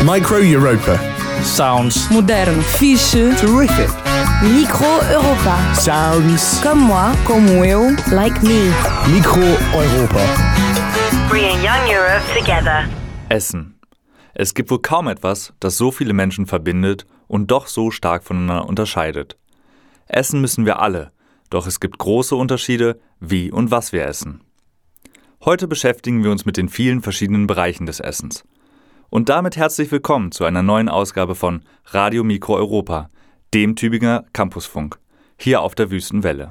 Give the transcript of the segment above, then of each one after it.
Micro Europa. Sounds. Modern. Fiche. Terrific. Micro Europa. Sounds. Comme moi. Como eu. Like me. Micro Europa. Bringing young Europe together. Essen. Es gibt wohl kaum etwas, das so viele Menschen verbindet und doch so stark voneinander unterscheidet. Essen müssen wir alle, doch es gibt große Unterschiede, wie und was wir essen. Heute beschäftigen wir uns mit den vielen verschiedenen Bereichen des Essens. Und damit herzlich willkommen zu einer neuen Ausgabe von Radio Micro Europa, dem Tübinger Campusfunk, hier auf der Wüstenwelle.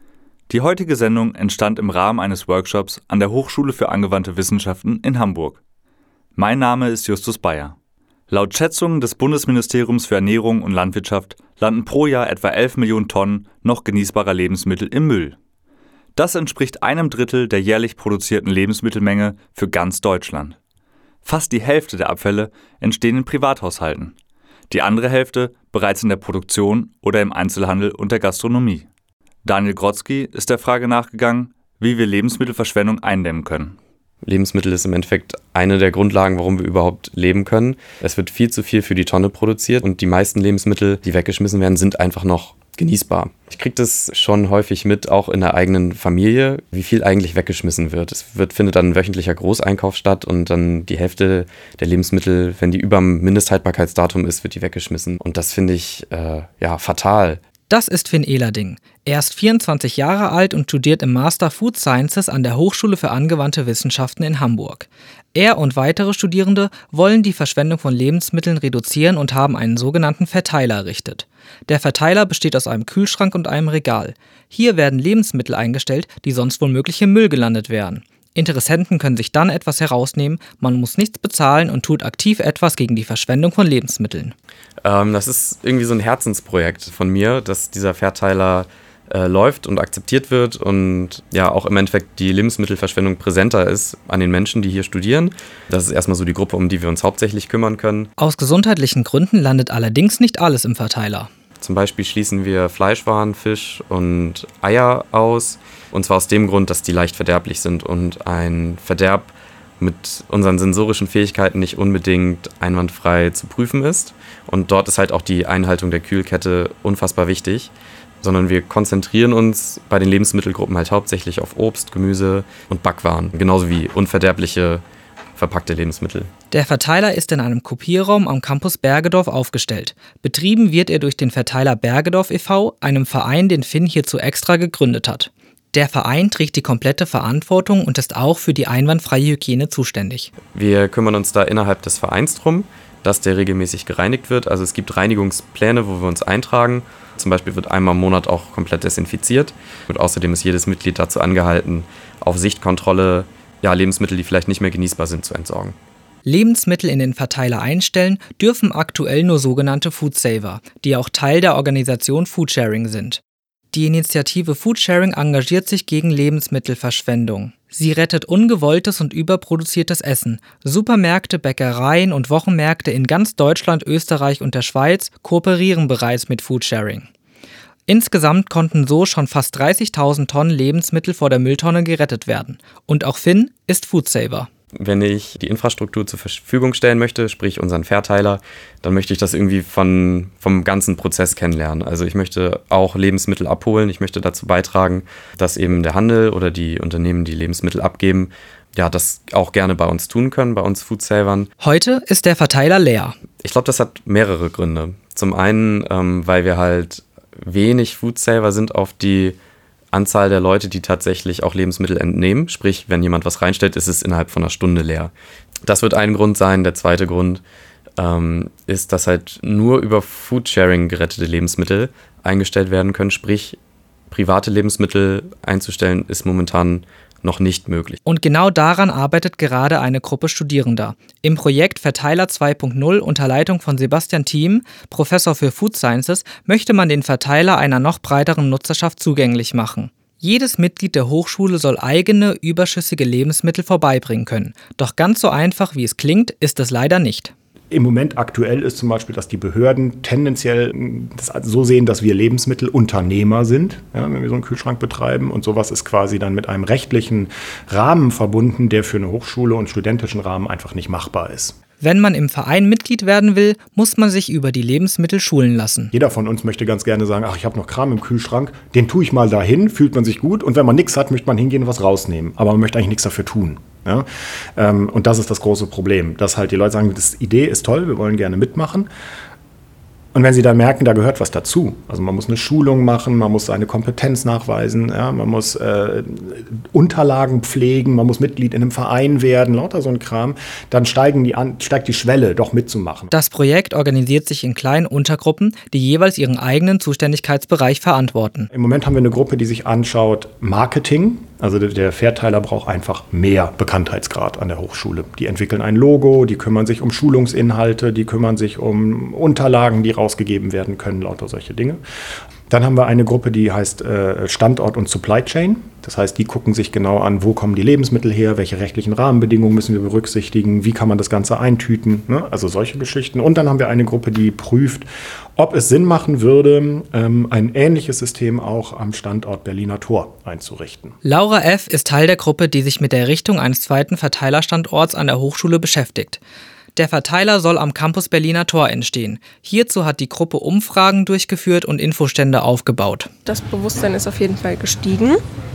Die heutige Sendung entstand im Rahmen eines Workshops an der Hochschule für angewandte Wissenschaften in Hamburg. Mein Name ist Justus Bayer. Laut Schätzungen des Bundesministeriums für Ernährung und Landwirtschaft landen pro Jahr etwa 11 Millionen Tonnen noch genießbarer Lebensmittel im Müll. Das entspricht 1/3 der jährlich produzierten Lebensmittelmenge für ganz Deutschland. Fast die Hälfte der Abfälle entstehen in Privathaushalten, die andere Hälfte bereits in der Produktion oder im Einzelhandel und der Gastronomie. Daniel Grotzky ist der Frage nachgegangen, wie wir Lebensmittelverschwendung eindämmen können. Lebensmittel ist im Endeffekt eine der Grundlagen, warum wir überhaupt leben können. Es wird viel zu viel für die Tonne produziert und die meisten Lebensmittel, die weggeschmissen werden, sind einfach noch genießbar. Ich kriege das schon häufig mit, auch in der eigenen Familie, wie viel eigentlich weggeschmissen wird. Findet dann ein wöchentlicher Großeinkauf statt und dann die Hälfte der Lebensmittel, wenn die über dem Mindesthaltbarkeitsdatum ist, wird die weggeschmissen. Und das finde ich fatal. Das ist Finn Ehlerding. Er ist 24 Jahre alt und studiert im Master Food Sciences an der Hochschule für angewandte Wissenschaften in Hamburg. Er und weitere Studierende wollen die Verschwendung von Lebensmitteln reduzieren und haben einen sogenannten Verteiler errichtet. Der Verteiler besteht aus einem Kühlschrank und einem Regal. Hier werden Lebensmittel eingestellt, die sonst womöglich im Müll gelandet wären. Interessenten können sich dann etwas herausnehmen, man muss nichts bezahlen und tut aktiv etwas gegen die Verschwendung von Lebensmitteln. Das ist irgendwie so ein Herzensprojekt von mir, dass dieser Verteiler läuft und akzeptiert wird und ja auch im Endeffekt die Lebensmittelverschwendung präsenter ist an den Menschen, die hier studieren. Das ist erstmal so die Gruppe, um die wir uns hauptsächlich kümmern können. Aus gesundheitlichen Gründen landet allerdings nicht alles im Verteiler. Zum Beispiel schließen wir Fleischwaren, Fisch und Eier aus. Und zwar aus dem Grund, dass die leicht verderblich sind und ein Verderb mit unseren sensorischen Fähigkeiten nicht unbedingt einwandfrei zu prüfen ist. Und dort ist halt auch die Einhaltung der Kühlkette unfassbar wichtig. Sondern wir konzentrieren uns bei den Lebensmittelgruppen halt hauptsächlich auf Obst, Gemüse und Backwaren. Genauso wie unverderbliche verpackte Lebensmittel. Der Verteiler ist in einem Kopierraum am Campus Bergedorf aufgestellt. Betrieben wird er durch den Verteiler Bergedorf e.V., einem Verein, den Finn hierzu extra gegründet hat. Der Verein trägt die komplette Verantwortung und ist auch für die einwandfreie Hygiene zuständig. Wir kümmern uns da innerhalb des Vereins drum, dass der regelmäßig gereinigt wird. Also es gibt Reinigungspläne, wo wir uns eintragen. Zum Beispiel wird einmal im Monat auch komplett desinfiziert. Und außerdem ist jedes Mitglied dazu angehalten, auf Sichtkontrolle Lebensmittel, die vielleicht nicht mehr genießbar sind, zu entsorgen. Lebensmittel in den Verteiler einstellen dürfen aktuell nur sogenannte Foodsaver, die auch Teil der Organisation Foodsharing sind. Die Initiative Foodsharing engagiert sich gegen Lebensmittelverschwendung. Sie rettet ungewolltes und überproduziertes Essen. Supermärkte, Bäckereien und Wochenmärkte in ganz Deutschland, Österreich und der Schweiz kooperieren bereits mit Foodsharing. Insgesamt konnten so schon fast 30.000 Tonnen Lebensmittel vor der Mülltonne gerettet werden. Und auch Finn ist Foodsaver. Wenn ich die Infrastruktur zur Verfügung stellen möchte, sprich unseren Verteiler, dann möchte ich das irgendwie vom ganzen Prozess kennenlernen. Also ich möchte auch Lebensmittel abholen, ich möchte dazu beitragen, dass eben der Handel oder die Unternehmen, die Lebensmittel abgeben, das auch gerne bei uns tun können, bei uns Foodsavern. Heute ist der Verteiler leer. Ich glaube, das hat mehrere Gründe. Zum einen, weil wir halt wenig Foodsaver sind auf die Anzahl der Leute, die tatsächlich auch Lebensmittel entnehmen. Sprich, wenn jemand was reinstellt, ist es innerhalb von einer Stunde leer. Das wird ein Grund sein. Der zweite Grund ist, dass halt nur über Foodsharing gerettete Lebensmittel eingestellt werden können. Sprich, private Lebensmittel einzustellen ist momentan noch nicht möglich. Und genau daran arbeitet gerade eine Gruppe Studierender. Im Projekt Verteiler 2.0 unter Leitung von Sebastian Thiem, Professor für Food Sciences, möchte man den Verteiler einer noch breiteren Nutzerschaft zugänglich machen. Jedes Mitglied der Hochschule soll eigene, überschüssige Lebensmittel vorbeibringen können. Doch ganz so einfach, wie es klingt, ist es leider nicht. Im Moment aktuell ist zum Beispiel, dass die Behörden tendenziell das so sehen, dass wir Lebensmittelunternehmer sind, wenn wir so einen Kühlschrank betreiben. Und sowas ist quasi dann mit einem rechtlichen Rahmen verbunden, der für eine Hochschule und studentischen Rahmen einfach nicht machbar ist. Wenn man im Verein Mitglied werden will, muss man sich über die Lebensmittel schulen lassen. Jeder von uns möchte ganz gerne sagen, ach, ich habe noch Kram im Kühlschrank, den tue ich mal dahin, fühlt man sich gut. Und wenn man nichts hat, möchte man hingehen und was rausnehmen. Aber man möchte eigentlich nichts dafür tun. Ja? Und das ist das große Problem, dass halt die Leute sagen, die Idee ist toll, wir wollen gerne mitmachen. Und wenn sie dann merken, da gehört was dazu, also man muss eine Schulung machen, man muss seine Kompetenz nachweisen, ja, man muss Unterlagen pflegen, man muss Mitglied in einem Verein werden, lauter so ein Kram, dann steigt die Schwelle, doch mitzumachen. Das Projekt organisiert sich in kleinen Untergruppen, die jeweils ihren eigenen Zuständigkeitsbereich verantworten. Im Moment haben wir eine Gruppe, die sich anschaut Marketing. Also der Verteiler braucht einfach mehr Bekanntheitsgrad an der Hochschule. Die entwickeln ein Logo, die kümmern sich um Schulungsinhalte, die kümmern sich um Unterlagen, die rausgegeben werden können, lauter solche Dinge. Dann haben wir eine Gruppe, die heißt Standort und Supply Chain. Das heißt, die gucken sich genau an, wo kommen die Lebensmittel her, welche rechtlichen Rahmenbedingungen müssen wir berücksichtigen, wie kann man das Ganze eintüten, ne? Also solche Geschichten. Und dann haben wir eine Gruppe, die prüft, ob es Sinn machen würde, ein ähnliches System auch am Standort Berliner Tor einzurichten. Laura F. ist Teil der Gruppe, die sich mit der Errichtung eines zweiten Verteilerstandorts an der Hochschule beschäftigt. Der Verteiler soll am Campus Berliner Tor entstehen. Hierzu hat die Gruppe Umfragen durchgeführt und Infostände aufgebaut. Das Bewusstsein ist auf jeden Fall gestiegen.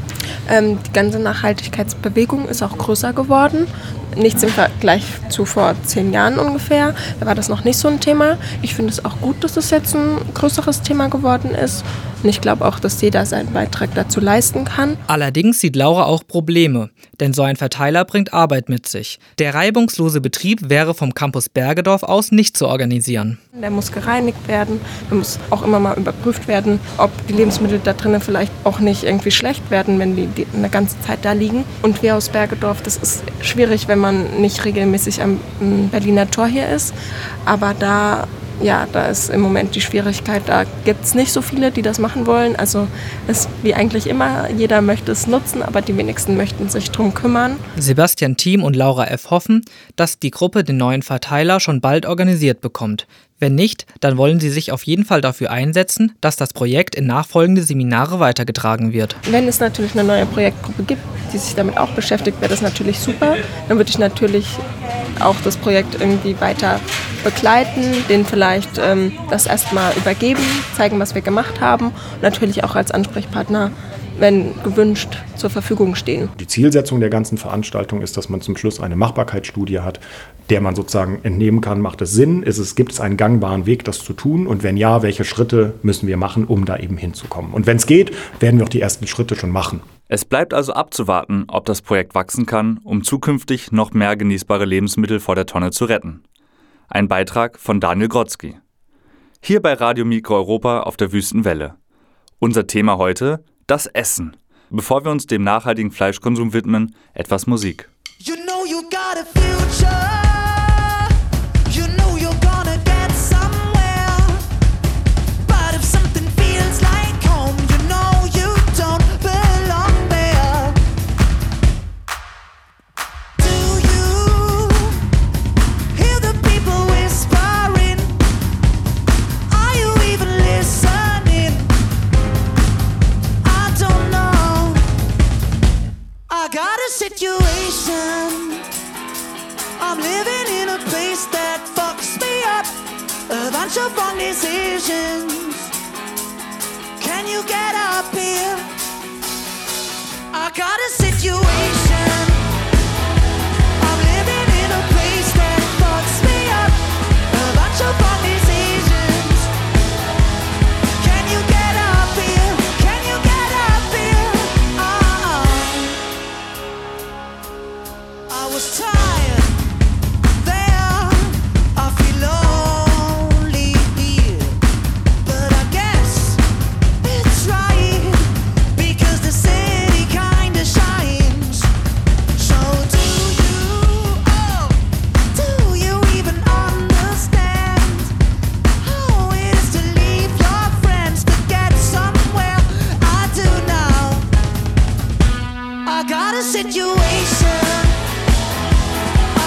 Die ganze Nachhaltigkeitsbewegung ist auch größer geworden. Nichts im Vergleich zu vor 10 Jahren ungefähr. Da war das noch nicht so ein Thema. Ich finde es auch gut, dass es jetzt ein größeres Thema geworden ist. Und ich glaube auch, dass jeder seinen Beitrag dazu leisten kann. Allerdings sieht Laura auch Probleme, denn so ein Verteiler bringt Arbeit mit sich. Der reibungslose Betrieb wäre vom Campus Bergedorf aus nicht zu organisieren. Der muss gereinigt werden, der muss auch immer mal überprüft werden, ob die Lebensmittel da drinnen vielleicht auch nicht irgendwie schlecht werden, wenn die eine ganze Zeit da liegen. Und wir aus Bergedorf, das ist schwierig, wenn man nicht regelmäßig am Berliner Tor hier ist. Aber da ist im Moment die Schwierigkeit, da gibt es nicht so viele, die das machen wollen. Also es ist wie eigentlich immer, jeder möchte es nutzen, aber die wenigsten möchten sich drum kümmern. Sebastian Thiem und Laura F. hoffen, dass die Gruppe den neuen Verteiler schon bald organisiert bekommt. Wenn nicht, dann wollen sie sich auf jeden Fall dafür einsetzen, dass das Projekt in nachfolgende Seminare weitergetragen wird. Wenn es natürlich eine neue Projektgruppe gibt, die sich damit auch beschäftigt, wäre das natürlich super. Dann würde ich natürlich auch das Projekt irgendwie weiter begleiten, denen vielleicht das erstmal übergeben, zeigen, was wir gemacht haben und natürlich auch als Ansprechpartner, wenn gewünscht, zur Verfügung stehen. Die Zielsetzung der ganzen Veranstaltung ist, dass man zum Schluss eine Machbarkeitsstudie hat, der man sozusagen entnehmen kann, macht es Sinn, gibt es einen gangbaren Weg, das zu tun und wenn ja, welche Schritte müssen wir machen, um da eben hinzukommen. Und wenn es geht, werden wir auch die ersten Schritte schon machen. Es bleibt also abzuwarten, ob das Projekt wachsen kann, um zukünftig noch mehr genießbare Lebensmittel vor der Tonne zu retten. Ein Beitrag von Daniel Grotzky. Hier bei Radio Mikro Europa auf der Wüstenwelle. Unser Thema heute: das Essen. Bevor wir uns dem nachhaltigen Fleischkonsum widmen, etwas Musik. You know you got a future. You know you're gonna get somewhere. But if something feels like home, you know you don't belong there. Do you hear the people whispering? Are you even listening? I don't know. I got a situation. I'm living in a place that fucks me up. A bunch of wrong decisions. Can you get up here? I got a situation. I'm living in a place that fucks me up. A bunch of wrong decisions. Can you get up here? Can you get up here? I was tired there, I feel lonely here, but I guess it's right, because the city kinda shines. So do you even understand how it is to leave your friends to get somewhere? I do now. I got a situation.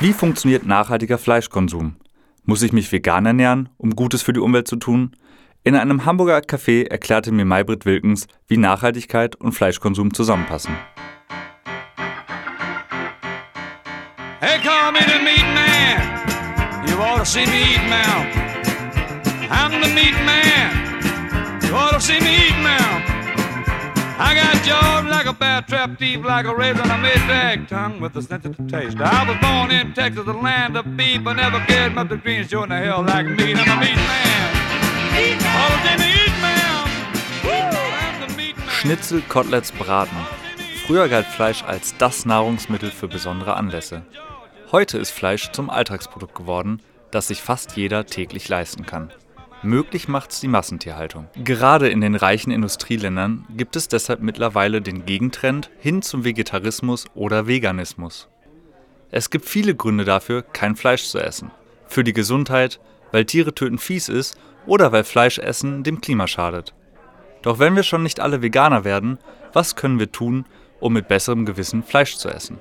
Wie funktioniert nachhaltiger Fleischkonsum? Muss ich mich vegan ernähren, um Gutes für die Umwelt zu tun? In einem Hamburger Café erklärte mir Maybrit Wilkens, wie Nachhaltigkeit und Fleischkonsum zusammenpassen. Hey, call me the meat man. You ought to see me eat now. I'm the meat man. You ought to see me eat now. I got jaws like a bear trap, teeth like a razor, and a mid-drag tongue with a sensitive taste. I was born in Texas, the land of beef, but never cared about the green show in the hell like me. I'm a meat man. Ought to see me eat, man. I'm the meat man. Schnitzel, Koteletts, Braten. Früher galt Fleisch als das Nahrungsmittel für besondere Anlässe. Heute ist Fleisch zum Alltagsprodukt geworden, das sich fast jeder täglich leisten kann. Möglich macht's die Massentierhaltung. Gerade in den reichen Industrieländern gibt es deshalb mittlerweile den Gegentrend hin zum Vegetarismus oder Veganismus. Es gibt viele Gründe dafür, kein Fleisch zu essen. Für die Gesundheit, weil Tiere töten fies ist oder weil Fleischessen dem Klima schadet. Doch wenn wir schon nicht alle Veganer werden, was können wir tun, um mit besserem Gewissen Fleisch zu essen?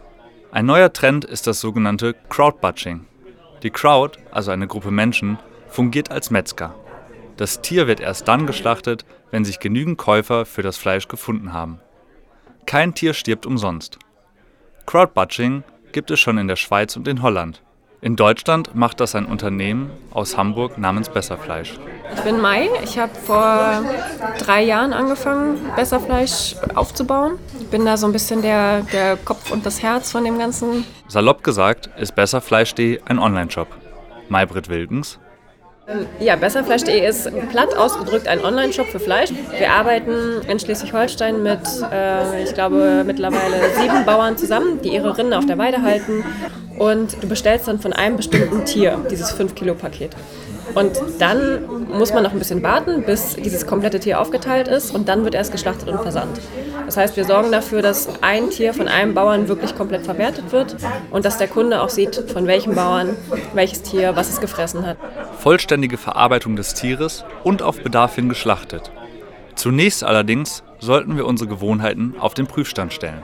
Ein neuer Trend ist das sogenannte Crowdbutching. Die Crowd, also eine Gruppe Menschen, fungiert als Metzger. Das Tier wird erst dann geschlachtet, wenn sich genügend Käufer für das Fleisch gefunden haben. Kein Tier stirbt umsonst. Crowdbutching gibt es schon in der Schweiz und in Holland. In Deutschland macht das ein Unternehmen aus Hamburg namens Besserfleisch. Ich bin Mai. Ich habe vor 3 Jahren angefangen, Besserfleisch aufzubauen. Ich bin da so ein bisschen der Kopf und das Herz von dem Ganzen. Salopp gesagt ist Besserfleisch.de ein Online-Shop. Maybrit Wilkens. Ja, Besserfleisch.de ist platt ausgedrückt ein Online-Shop für Fleisch. Wir arbeiten in Schleswig-Holstein mit, ich glaube, mittlerweile 7 Bauern zusammen, die ihre Rinder auf der Weide halten. Und du bestellst dann von einem bestimmten Tier dieses 5-Kilo-Paket. Und dann muss man noch ein bisschen warten, bis dieses komplette Tier aufgeteilt ist und dann wird erst geschlachtet und versandt. Das heißt, wir sorgen dafür, dass ein Tier von einem Bauern wirklich komplett verwertet wird und dass der Kunde auch sieht, von welchem Bauern, welches Tier, was es gefressen hat. Vollständige Verarbeitung des Tieres und auf Bedarf hin geschlachtet. Zunächst allerdings sollten wir unsere Gewohnheiten auf den Prüfstand stellen.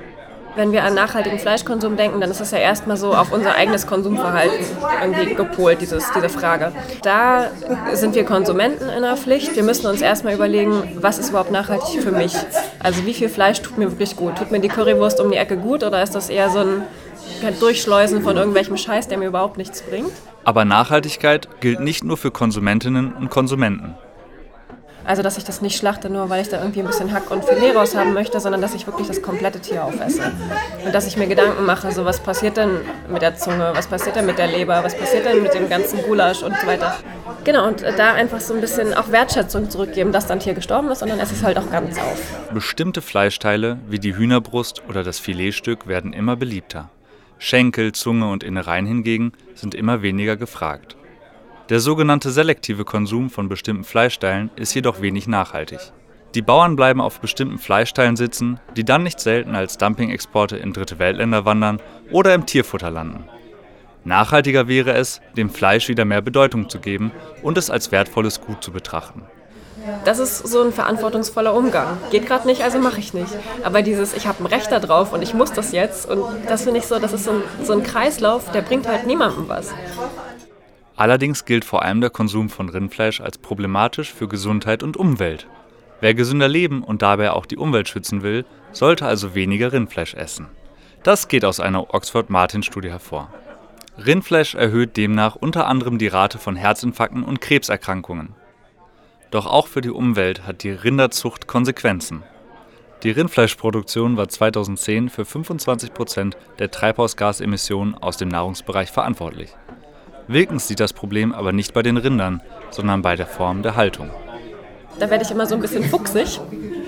Wenn wir an nachhaltigen Fleischkonsum denken, dann ist das ja erstmal so auf unser eigenes Konsumverhalten irgendwie gepolt, diese Frage. Da sind wir Konsumenten in der Pflicht. Wir müssen uns erstmal überlegen, was ist überhaupt nachhaltig für mich? Also wie viel Fleisch tut mir wirklich gut? Tut mir die Currywurst um die Ecke gut oder ist das eher so ein Durchschleusen von irgendwelchem Scheiß, der mir überhaupt nichts bringt? Aber Nachhaltigkeit gilt nicht nur für Konsumentinnen und Konsumenten. Also, dass ich das nicht schlachte, nur weil ich da irgendwie ein bisschen Hack und Filet raus haben möchte, sondern dass ich wirklich das komplette Tier aufesse. Und dass ich mir Gedanken mache, so was passiert denn mit der Zunge, was passiert denn mit der Leber, was passiert denn mit dem ganzen Gulasch und so weiter. Genau, und da einfach so ein bisschen auch Wertschätzung zurückgeben, dass dann Tier gestorben ist und dann esse ich es halt auch ganz auf. Bestimmte Fleischteile, wie die Hühnerbrust oder das Filetstück, werden immer beliebter. Schenkel, Zunge und Innereien hingegen sind immer weniger gefragt. Der sogenannte selektive Konsum von bestimmten Fleischteilen ist jedoch wenig nachhaltig. Die Bauern bleiben auf bestimmten Fleischteilen sitzen, die dann nicht selten als Dumping-Exporte in Dritte Weltländer wandern oder im Tierfutter landen. Nachhaltiger wäre es, dem Fleisch wieder mehr Bedeutung zu geben und es als wertvolles Gut zu betrachten. Das ist so ein verantwortungsvoller Umgang. Geht gerade nicht, also mache ich nicht. Aber dieses, ich habe ein Recht da drauf und ich muss das jetzt, und das finde ich so, das ist so ein Kreislauf, der bringt halt niemandem was. Allerdings gilt vor allem der Konsum von Rindfleisch als problematisch für Gesundheit und Umwelt. Wer gesünder leben und dabei auch die Umwelt schützen will, sollte also weniger Rindfleisch essen. Das geht aus einer Oxford-Martin-Studie hervor. Rindfleisch erhöht demnach unter anderem die Rate von Herzinfarkten und Krebserkrankungen. Doch auch für die Umwelt hat die Rinderzucht Konsequenzen. Die Rindfleischproduktion war 2010 für 25% der Treibhausgasemissionen aus dem Nahrungsbereich verantwortlich. Wilkens sieht das Problem aber nicht bei den Rindern, sondern bei der Form der Haltung. Da werde ich immer so ein bisschen fuchsig,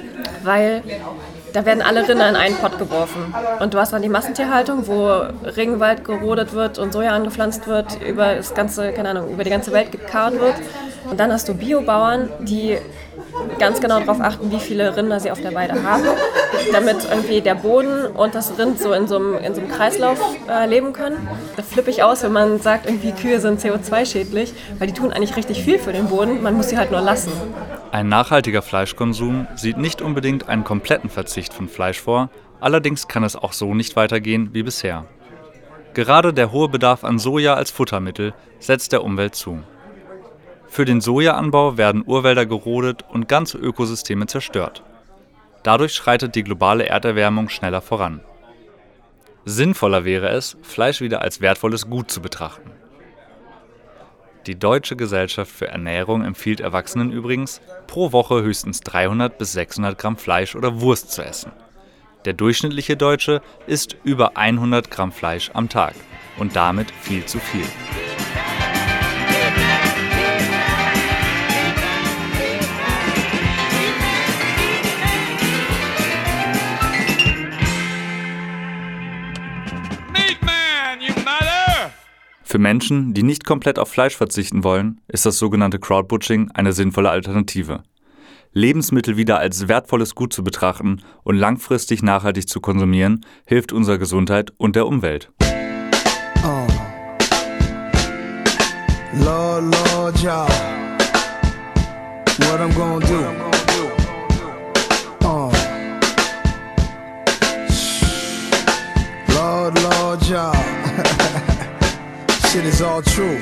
weil da werden alle Rinder in einen Pott geworfen. Und du hast dann die Massentierhaltung, wo Regenwald gerodet wird und Soja angepflanzt wird, über das ganze, über die ganze Welt gekarrt wird. Und dann hast du Biobauern, die ganz genau darauf achten, wie viele Rinder sie auf der Weide haben, damit irgendwie der Boden und das Rind so in so einem Kreislauf leben können. Da flippe ich aus, wenn man sagt, irgendwie Kühe sind CO2-schädlich, weil die tun eigentlich richtig viel für den Boden, man muss sie halt nur lassen. Ein nachhaltiger Fleischkonsum sieht nicht unbedingt einen kompletten Verzicht von Fleisch vor, allerdings kann es auch so nicht weitergehen wie bisher. Gerade der hohe Bedarf an Soja als Futtermittel setzt der Umwelt zu. Für den Sojaanbau werden Urwälder gerodet und ganze Ökosysteme zerstört. Dadurch schreitet die globale Erderwärmung schneller voran. Sinnvoller wäre es, Fleisch wieder als wertvolles Gut zu betrachten. Die Deutsche Gesellschaft für Ernährung empfiehlt Erwachsenen übrigens, pro Woche höchstens 300 bis 600 Gramm Fleisch oder Wurst zu essen. Der durchschnittliche Deutsche isst über 100 Gramm Fleisch am Tag und damit viel zu viel. Für Menschen, die nicht komplett auf Fleisch verzichten wollen, ist das sogenannte Crowdbutching eine sinnvolle Alternative. Lebensmittel wieder als wertvolles Gut zu betrachten und langfristig nachhaltig zu konsumieren, hilft unserer Gesundheit und der Umwelt. Oh. Lord, Lord, y'all, what I'm gonna do? Oh. Lord, Lord, y'all, shit is all true.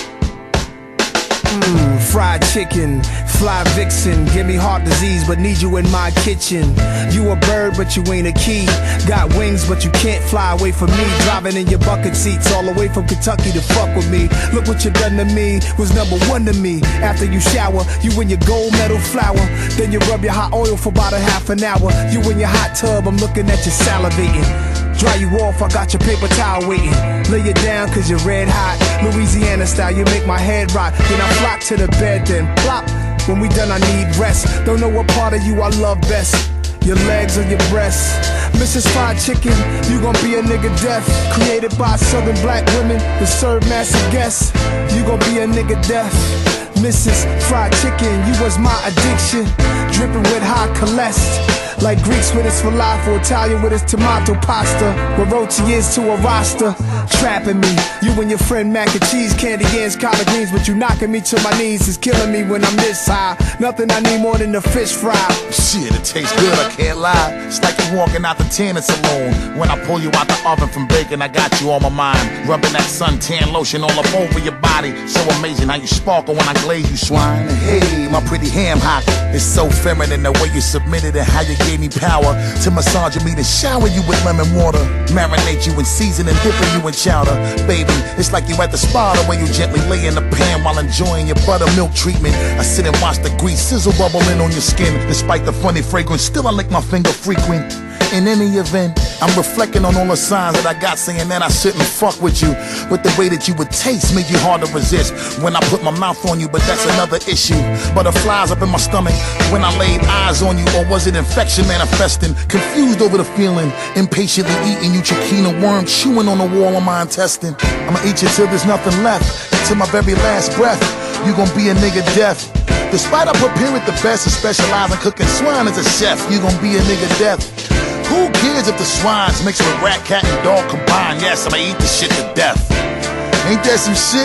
Fried chicken, fly vixen, give me heart disease, but need you in my kitchen. You a bird, but you ain't a key. Got wings, but you can't fly away from me. Driving in your bucket seats all the way from Kentucky to fuck with me. Look what you done to me, was number one to me. After you shower, you in your gold medal flower. Then you rub your hot oil for about a half an hour. You in your hot tub, I'm looking at you salivating. Dry you off, I got your paper towel waiting. Lay it down cause you're red hot. Louisiana style, you make my head rock. Then I flock to the bed, then plop. When we done, I need rest. Don't know what part of you I love best. Your legs or your breasts. Mrs. Fried Chicken, you gon' be a nigga deaf. Created by southern black women to serve massive guests. You gon' be a nigga deaf. Mrs. Fried Chicken, you was my addiction. Dripping with high cholesterol. Like Greeks with his falafel, Italian with his tomato pasta. What roti is to a roster, trapping me. You and your friend mac and cheese, candy yams, collard greens, but you knocking me to my knees. It's killing me when I'm this high. Nothing I need more than a fish fry. Shit, it tastes good, I can't lie. It's like you walking out the tanning saloon. When I pull you out the oven from baking, I got you on my mind. Rubbing that suntan lotion all up over your body. So amazing how you sparkle when I glaze you, swine. Hey, my pretty ham hock. It's so feminine the way you submitted and how you gave me power to massage me, to shower you with lemon water, marinate you in season and dipping you in chowder. Baby, it's like you at the spa, the way you gently lay in the pan while enjoying your buttermilk treatment. I sit and watch the grease sizzle bubbling on your skin. Despite the funny fragrance, still I lick my finger frequent. In any event, I'm reflecting on all the signs that I got saying that I shouldn't fuck with you. With the way that you would taste made you hard to resist when I put my mouth on you, but that's another issue. Butterflies up in my stomach when I laid eyes on you, or was it infection manifesting? Confused over the feeling, impatiently eating you, chiquina worm chewing on the wall of my intestine. I'ma eat you till there's nothing left, till my very last breath. You gon' be a nigga deaf. Despite I prepare it the best and specialize in cooking swine as a chef, you gon' be a nigga deaf. Who cares if the swine's mixed with rat, cat, and dog combined? Yes, I'ma eat this shit to death. Ain't that some shit?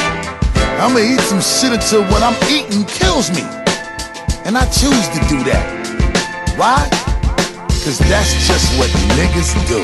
I'ma eat some shit until what I'm eating kills me. And I choose to do that. Why? Cause that's just what niggas do.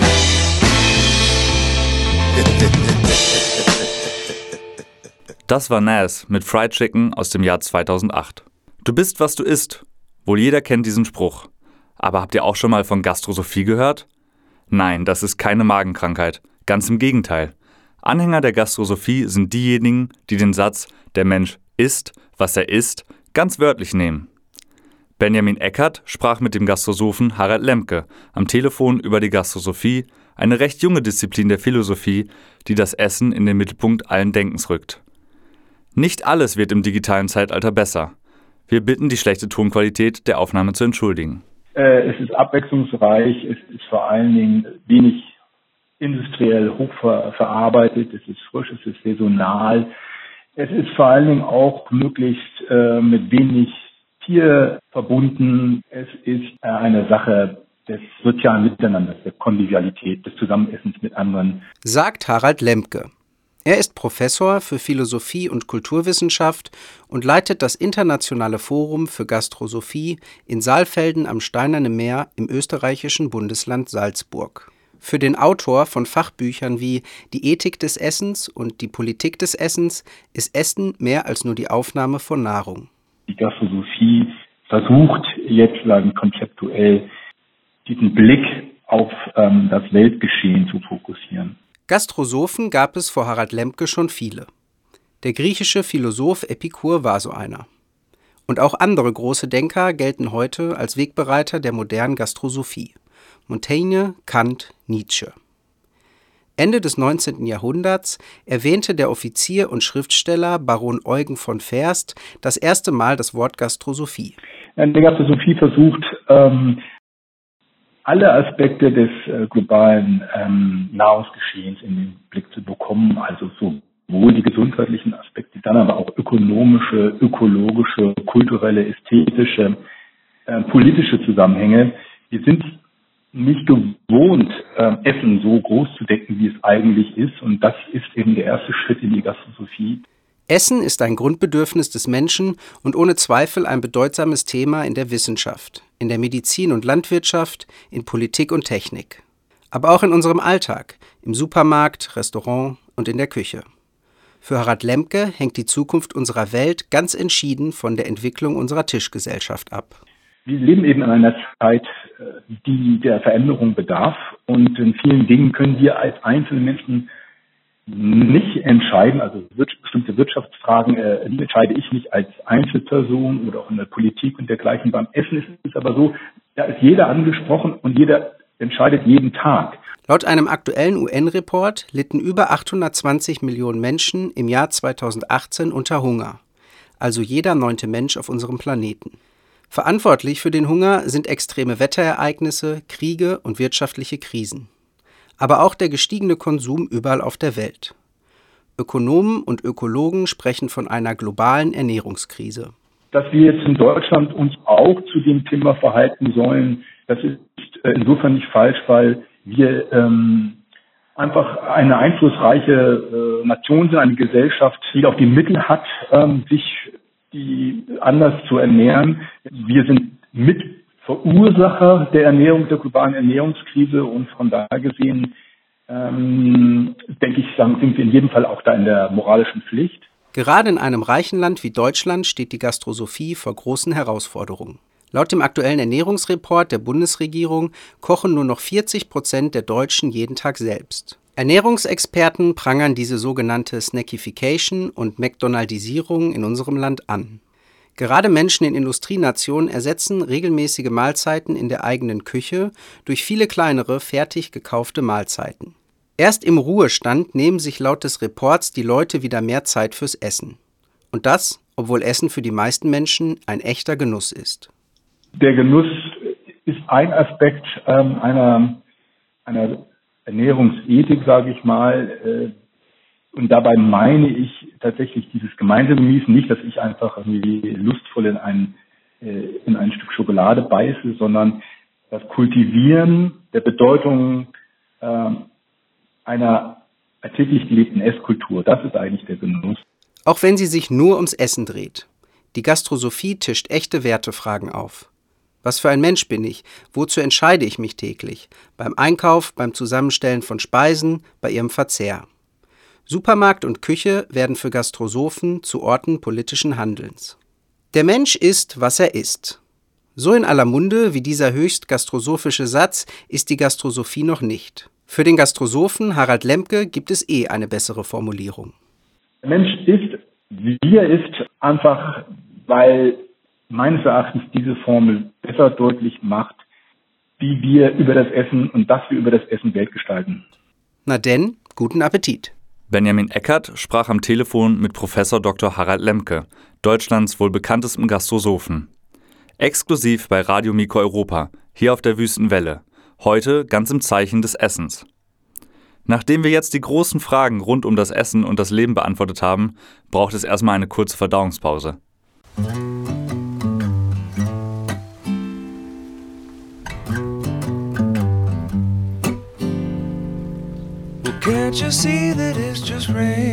Das war Nas mit Fried Chicken aus dem Jahr 2008. Du bist, was du isst. Wohl jeder kennt diesen Spruch. Aber habt ihr auch schon mal von Gastrosophie gehört? Nein, das ist keine Magenkrankheit. Ganz im Gegenteil. Anhänger der Gastrosophie sind diejenigen, die den Satz „Der Mensch isst, was er isst“ ganz wörtlich nehmen. Benjamin Eckert sprach mit dem Gastrosophen Harald Lemke am Telefon über die Gastrosophie, eine recht junge Disziplin der Philosophie, die das Essen in den Mittelpunkt allen Denkens rückt. Nicht alles wird im digitalen Zeitalter besser. Wir bitten, die schlechte Tonqualität der Aufnahme zu entschuldigen. Es ist abwechslungsreich, es ist vor allen Dingen wenig industriell hochverarbeitet, es ist frisch, es ist saisonal. Es ist vor allen Dingen auch möglichst mit wenig Tier verbunden. Es ist eine Sache des sozialen Miteinanders, der Konvivialität, des Zusammenessens mit anderen. Sagt Harald Lemke. Er ist Professor für Philosophie und Kulturwissenschaft und leitet das Internationale Forum für Gastrosophie in Saalfelden am Steinerne Meer im österreichischen Bundesland Salzburg. für den Autor von Fachbüchern wie Die Ethik des Essens und Die Politik des Essens ist Essen mehr als nur die Aufnahme von Nahrung. Die Gastrosophie versucht jetzt konzeptuell diesen Blick auf das Weltgeschehen zu fokussieren. Gastrosophen gab es vor Harald Lemke schon viele. Der griechische Philosoph Epikur war so einer. Und auch andere große Denker gelten heute als Wegbereiter der modernen Gastrosophie. Montaigne, Kant, Nietzsche. Ende des 19. Jahrhunderts erwähnte der Offizier und Schriftsteller Baron Eugen von Fehrst das erste Mal das Wort Gastrosophie. Die Gastrosophie versucht, alle Aspekte des globalen Nahrungsgeschehens in den Blick zu bekommen, also sowohl die gesundheitlichen Aspekte, dann aber auch ökonomische, ökologische, kulturelle, ästhetische, politische Zusammenhänge. Wir sind nicht gewohnt, Essen so groß zu decken, wie es eigentlich ist. Und das ist eben der erste Schritt in die Gastrosophie. Essen ist ein Grundbedürfnis des Menschen und ohne Zweifel ein bedeutsames Thema in der Wissenschaft, in der Medizin und Landwirtschaft, in Politik und Technik. Aber auch in unserem Alltag, im Supermarkt, Restaurant und in der Küche. Für Harald Lemke hängt die Zukunft unserer Welt ganz entschieden von der Entwicklung unserer Tischgesellschaft ab. Wir leben eben in einer Zeit, die der Veränderung bedarf. Und in vielen Dingen können wir als einzelne Menschen nicht entscheiden. Also bestimmte Wirtschaftsfragen entscheide ich nicht als Einzelperson oder auch in der Politik und dergleichen. Beim Essen ist es aber so, da ist jeder angesprochen und jeder entscheidet jeden Tag. Laut einem aktuellen UN-Report litten über 820 Millionen Menschen im Jahr 2018 unter Hunger. Also jeder 9. Mensch auf unserem Planeten. Verantwortlich für den Hunger sind extreme Wetterereignisse, Kriege und wirtschaftliche Krisen. Aber auch der gestiegene Konsum überall auf der Welt. Ökonomen und Ökologen sprechen von einer globalen Ernährungskrise. Dass wir jetzt in Deutschland uns auch zu dem Thema verhalten sollen, das ist insofern nicht falsch, weil wir einfach eine einflussreiche Nation sind, eine Gesellschaft, die auch die Mittel hat, sich die anders zu ernähren. Wir sind Mitverursacher der globalen Ernährungskrise und von daher gesehen, denke ich, sind wir in jedem Fall auch da in der moralischen Pflicht. Gerade in einem reichen Land wie Deutschland steht die Gastrosophie vor großen Herausforderungen. Laut dem aktuellen Ernährungsreport der Bundesregierung kochen nur noch 40% der Deutschen jeden Tag selbst. Ernährungsexperten prangern diese sogenannte Snackification und McDonaldisierung in unserem Land an. Gerade Menschen in Industrienationen ersetzen regelmäßige Mahlzeiten in der eigenen Küche durch viele kleinere, fertig gekaufte Mahlzeiten. Erst im Ruhestand nehmen sich laut des Reports die Leute wieder mehr Zeit fürs Essen. Und das, obwohl Essen für die meisten Menschen ein echter Genuss ist. Der Genuss ist ein Aspekt einer Ernährungsethik, sage ich mal. Und dabei meine ich tatsächlich dieses gemeinsame Genießen, nicht, dass ich einfach irgendwie lustvoll in ein Stück Schokolade beiße, sondern das Kultivieren der Bedeutung einer alltäglich gelebten Esskultur. Das ist eigentlich der Genuss. Auch wenn sie sich nur ums Essen dreht. Die Gastrosophie tischt echte Wertefragen auf. Was für ein Mensch bin ich? Wozu entscheide ich mich täglich? Beim Einkauf, beim Zusammenstellen von Speisen, bei ihrem Verzehr. Supermarkt und Küche werden für Gastrosophen zu Orten politischen Handelns. Der Mensch ist, was er ist. So in aller Munde wie dieser höchst gastrosophische Satz ist die Gastrosophie noch nicht. Für den Gastrosophen Harald Lemke gibt es eine bessere Formulierung. Der Mensch ist, wie er ist, einfach, weil meines Erachtens diese Formel besser deutlich macht, wie wir über das Essen und dass wir über das Essen Welt gestalten. Na denn, guten Appetit. Benjamin Eckert sprach am Telefon mit Professor Dr. Harald Lemke, Deutschlands wohl bekanntestem Gastrosophen. Exklusiv bei Radio Mikro Europa, hier auf der Wüstenwelle. Heute ganz im Zeichen des Essens. Nachdem wir jetzt die großen Fragen rund um das Essen und das Leben beantwortet haben, braucht es erstmal eine kurze Verdauungspause. Can't you see that it's just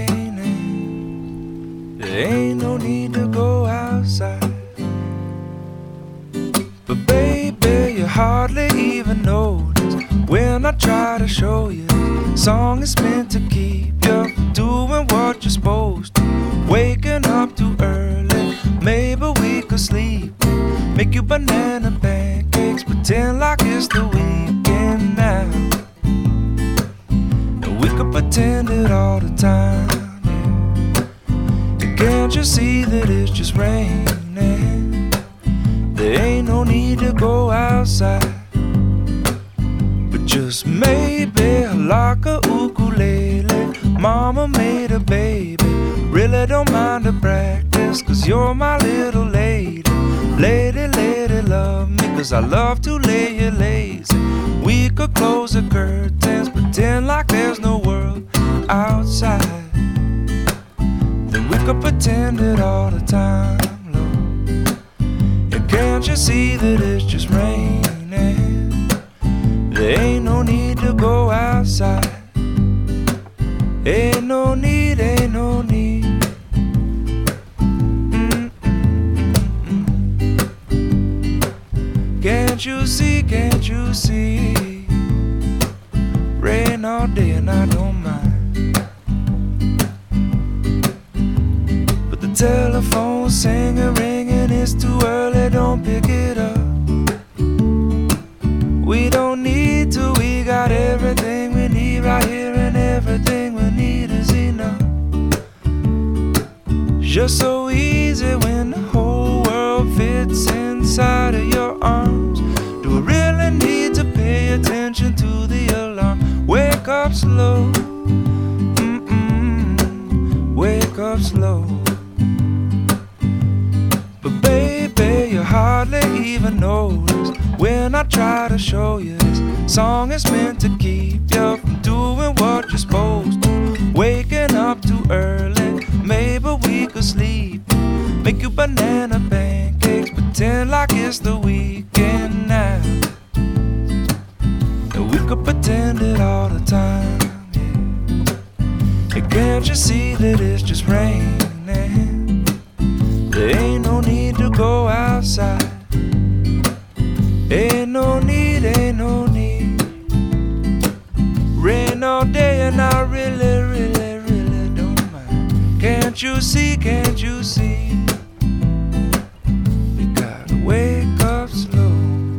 raining? There ain't no need to go outside. But baby, you hardly even notice when I try to show you. Song is meant to keep you doing what you're supposed to. Waking up too early, maybe we could sleep. Make you banana pancakes, pretend like it's the weekend now. And we could pretend it all the time, yeah. And can't you see that it's just raining? There ain't no need to go outside. But just maybe like a ukulele, mama made a baby. Really don't mind the practice, 'cause you're my little lady. Lady, lady, love me, 'cause I love to lay you lazy. We could close the curtains, pretend like there's no world outside. Then we could pretend it all the time, Lord. And can't you see that it's just raining? There ain't no need to go outside. Ain't no need, ain't no need. Can't you see, can't you see? Rain all day and I don't mind. But the telephone's singing, ringing, it's too early, don't pick it up. We don't need to, we got everything we need right here, and everything we need is enough. Just so easy when the whole world fits inside of your arms. Do we really need to pay attention to the alarm? Wake up slow, wake up slow. But baby, you hardly even notice when I try to show you this song is meant to keep you from doing what you're supposed to. Waking up too early, maybe we could sleep. Make you banana pancakes, pretend like it's the weekend now. And we could pretend it all the time, yeah. And can't you see that it's just raining? There ain't no need to go outside. Ain't no need, ain't no need. Rain all day and I really, really, really don't mind. Can't you see, can't you see? We gotta wake up slow.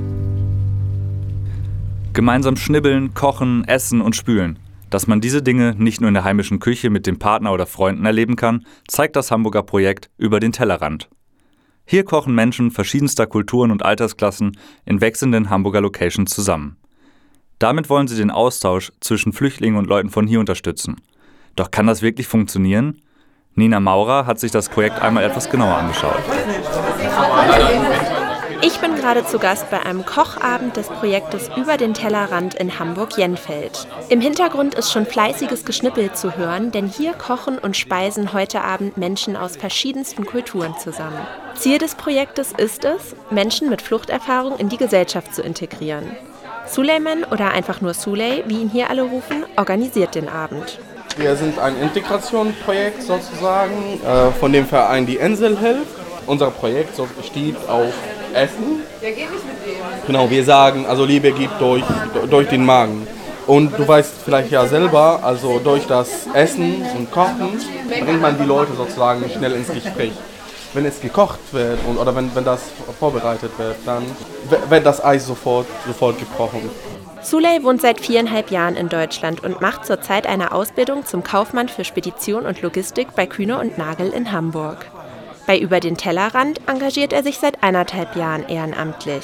Gemeinsam schnibbeln, kochen, essen und spülen. Dass man diese Dinge nicht nur in der heimischen Küche mit dem Partner oder Freunden erleben kann, zeigt das Hamburger Projekt Über den Tellerrand. Hier kochen Menschen verschiedenster Kulturen und Altersklassen in wechselnden Hamburger Locations zusammen. Damit wollen sie den Austausch zwischen Flüchtlingen und Leuten von hier unterstützen. Doch kann das wirklich funktionieren? Nina Maurer hat sich das Projekt einmal etwas genauer angeschaut. Ich bin gerade zu Gast bei einem Kochabend des Projektes Über den Tellerrand in Hamburg-Jenfeld. Im Hintergrund ist schon fleißiges Geschnippel zu hören, denn hier kochen und speisen heute Abend Menschen aus verschiedensten Kulturen zusammen. Ziel des Projektes ist es, Menschen mit Fluchterfahrung in die Gesellschaft zu integrieren. Suleiman oder einfach nur Suley, wie ihn hier alle rufen, organisiert den Abend. Wir sind ein Integrationsprojekt sozusagen von dem Verein Die Insel hilft. Unser Projekt steht auf Essen. Genau, wir sagen, also Liebe geht durch den Magen. Und du weißt vielleicht ja selber, also durch das Essen und Kochen bringt man die Leute sozusagen schnell ins Gespräch. Wenn es gekocht wird oder wenn das vorbereitet wird, dann wird das Eis sofort gebrochen. Suley wohnt seit 4,5 Jahren in Deutschland und macht zurzeit eine Ausbildung zum Kaufmann für Spedition und Logistik bei Kühne + Nagel in Hamburg. Bei Über den Tellerrand engagiert er sich seit 1,5 Jahren ehrenamtlich.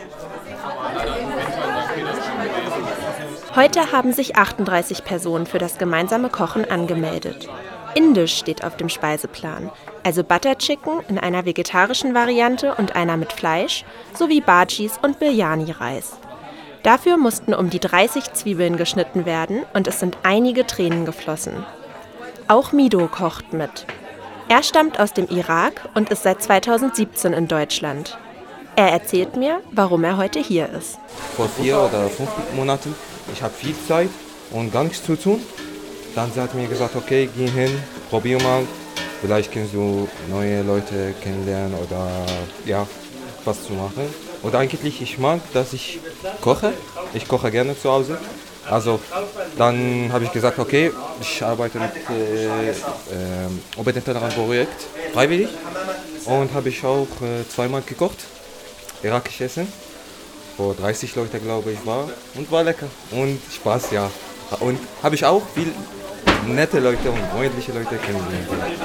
Heute haben sich 38 Personen für das gemeinsame Kochen angemeldet. Indisch steht auf dem Speiseplan, also Butter Chicken in einer vegetarischen Variante und einer mit Fleisch, sowie Bhajis und Biryani-Reis. Dafür mussten um die 30 Zwiebeln geschnitten werden und es sind einige Tränen geflossen. Auch Mido kocht mit. Er stammt aus dem Irak und ist seit 2017 in Deutschland. Er erzählt mir, warum er heute hier ist. Vor 4 oder 5 Monaten, ich habe viel Zeit und gar nichts zu tun. Dann hat mir gesagt, okay, geh hin, probier mal. Vielleicht kannst du neue Leute kennenlernen oder ja, was zu machen. Und eigentlich, ich mag, dass ich koche. Ich koche gerne zu Hause. Also dann habe ich gesagt, okay, ich arbeite mit Obedient-Projekt freiwillig und habe ich auch zweimal gekocht, irakisch Essen, wo 30 Leute, glaube ich, war und war lecker und Spaß, ja. Und habe ich auch viel nette Leute und freundliche Leute kennengelernt.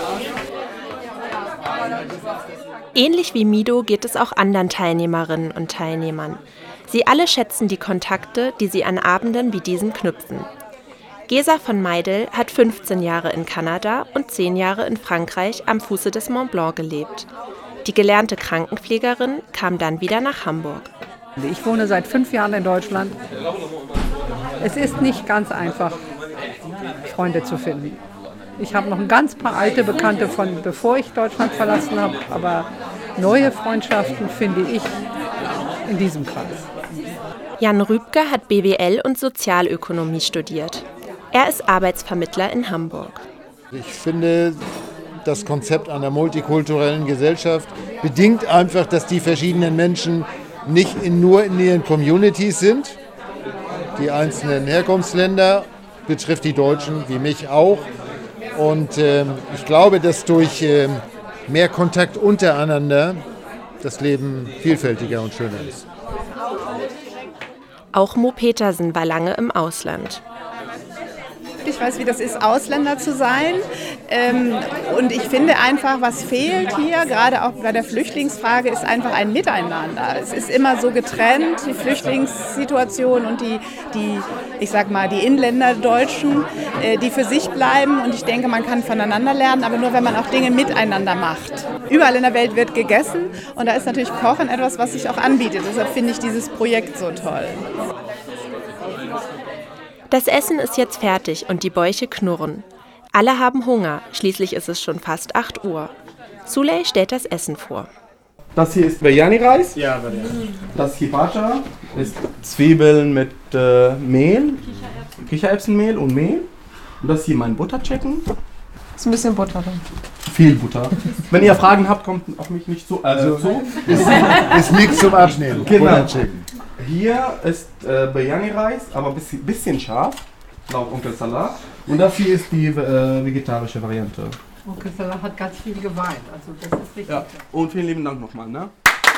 Ähnlich wie Mido geht es auch anderen Teilnehmerinnen und Teilnehmern. Sie alle schätzen die Kontakte, die sie an Abenden wie diesen knüpfen. Gesa von Meidel hat 15 Jahre in Kanada und 10 Jahre in Frankreich am Fuße des Mont Blanc gelebt. Die gelernte Krankenpflegerin kam dann wieder nach Hamburg. Ich wohne seit 5 Jahren in Deutschland. Es ist nicht ganz einfach, Freunde zu finden. Ich habe noch ein ganz paar alte Bekannte von bevor ich Deutschland verlassen habe, aber neue Freundschaften finde ich in diesem Kreis. Jan Rübke hat BWL und Sozialökonomie studiert. Er ist Arbeitsvermittler in Hamburg. Ich finde, das Konzept einer multikulturellen Gesellschaft bedingt einfach, dass die verschiedenen Menschen nicht nur in ihren Communities sind. Die einzelnen Herkunftsländer betrifft die Deutschen wie mich auch. Und ich glaube, dass durch mehr Kontakt untereinander das Leben vielfältiger und schöner ist. Auch Mo Petersen war lange im Ausland. Ich weiß, wie das ist, Ausländer zu sein. Und ich finde einfach, was fehlt hier, gerade auch bei der Flüchtlingsfrage, ist einfach ein Miteinander. Es ist immer so getrennt, die Flüchtlingssituation und die Inländerdeutschen, die für sich bleiben. Und ich denke, man kann voneinander lernen, aber nur, wenn man auch Dinge miteinander macht. Überall in der Welt wird gegessen und da ist natürlich Kochen etwas, was sich auch anbietet. Deshalb finde ich dieses Projekt so toll. Das Essen ist jetzt fertig und die Bäuche knurren. Alle haben Hunger, schließlich ist es schon fast 8 Uhr. Suley stellt das Essen vor. Das hier ist Biryani-Reis. Ja, Biryani. Das Hibacha ist Zwiebeln mit Mehl, Kichererbsenmehl und Mehl. Und das hier mein Butterchicken. Ist ein bisschen Butter drin. Viel Butter. Wenn ihr Fragen habt, kommt auf mich nicht zu. Ist nichts zum Abschneiden. Genau. Hier ist Biryani-Reis, aber ein bisschen scharf, laut Onkel Salah. Und das hier ist die vegetarische Variante. Onkel Salah hat ganz viel geweint, also das ist richtig. Ja. Und vielen lieben Dank nochmal. Ne?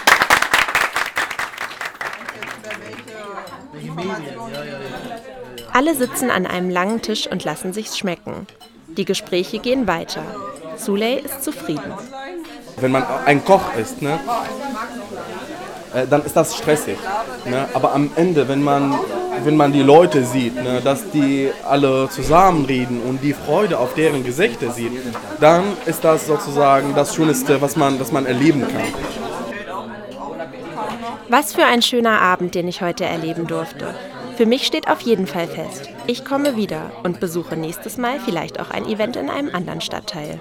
Alle sitzen an einem langen Tisch und lassen sich's schmecken. Die Gespräche gehen weiter. Suley ist zufrieden. Wenn man ein Koch ist, ne, dann ist das stressig. Ne? Aber am Ende, wenn man die Leute sieht, ne, dass die alle zusammenreden und die Freude auf deren Gesichter sieht, dann ist das sozusagen das Schönste, was man erleben kann. Was für ein schöner Abend, den ich heute erleben durfte. Für mich steht auf jeden Fall fest, ich komme wieder und besuche nächstes Mal vielleicht auch ein Event in einem anderen Stadtteil.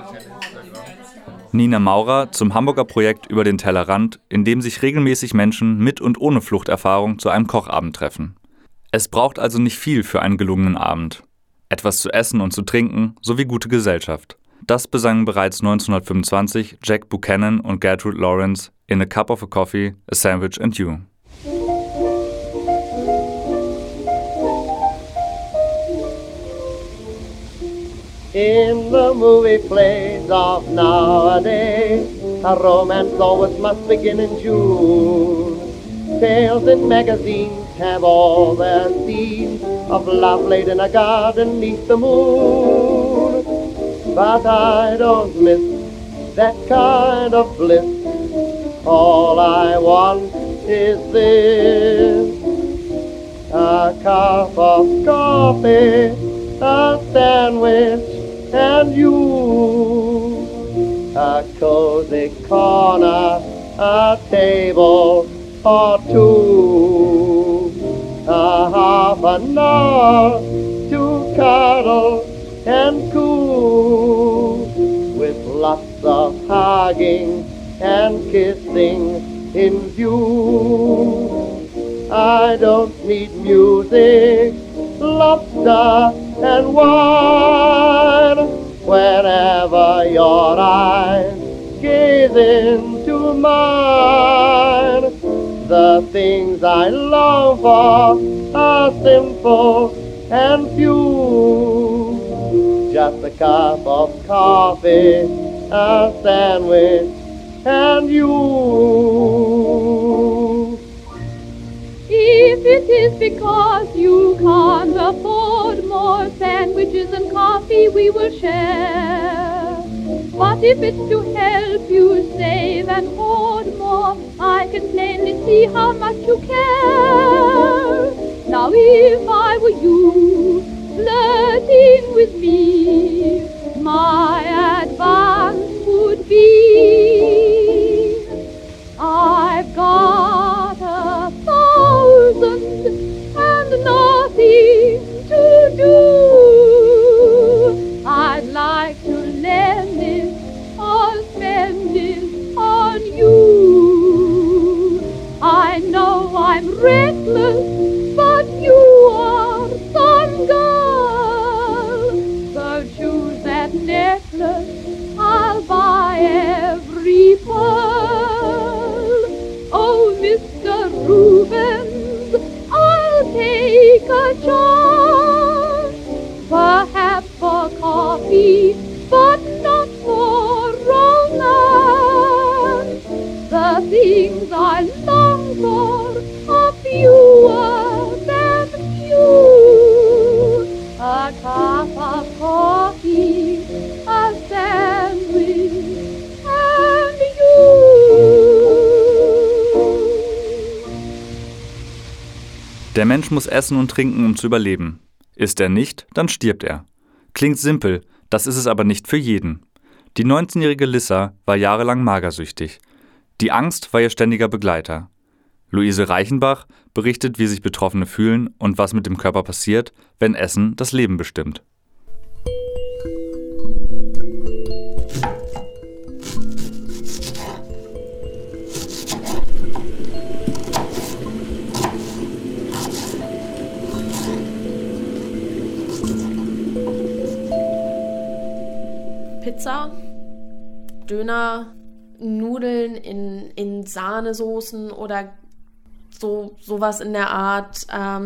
Nina Maurer zum Hamburger Projekt Über den Tellerrand, in dem sich regelmäßig Menschen mit und ohne Fluchterfahrung zu einem Kochabend treffen. Es braucht also nicht viel für einen gelungenen Abend. Etwas zu essen und zu trinken sowie gute Gesellschaft. Das besangen bereits 1925 Jack Buchanan und Gertrude Lawrence in A Cup of a Coffee, a Sandwich and You. In the movie plays of nowadays, a romance always must begin in June. Tales in magazines have all their scenes of love laid in a garden neath the moon. But I don't miss that kind of bliss. All I want is this: a cup of coffee, a sandwich, and you, a cozy corner, a table or two, a half an hour to cuddle and cool, with lots of hugging and kissing in view. I don't need music, lobster and wine. Whenever your eyes gaze into mine, the things I long for are simple and few. Just a cup of coffee, a sandwich, and you. If it is because you can't afford more sandwiches and coffee, we will share. But if it's to help you save and hoard more, I can plainly see how much you care. Now if I were you, flirting with me, my advance would be, I've got 1,000 and nothing to do. I'd like to lend it or spend it on you. I know I'm reckless, but you are some girl. So choose that necklace, I'll buy every pearl. Oh, Mr. Rubens, I'll take a chance. Perhaps for coffee, but not for romance. The things I long for are fewer than few. A cup of coffee, a sandwich, and you. Der Mensch muss essen und trinken, um zu überleben. Isst er nicht, dann stirbt er. Klingt simpel, das ist es aber nicht für jeden. Die 19-jährige Lissa war jahrelang magersüchtig. Die Angst war ihr ständiger Begleiter. Luise Reichenbach berichtet, wie sich Betroffene fühlen und was mit dem Körper passiert, wenn Essen das Leben bestimmt. Pizza, Döner, Nudeln in Sahnesoßen oder sowas in der Art.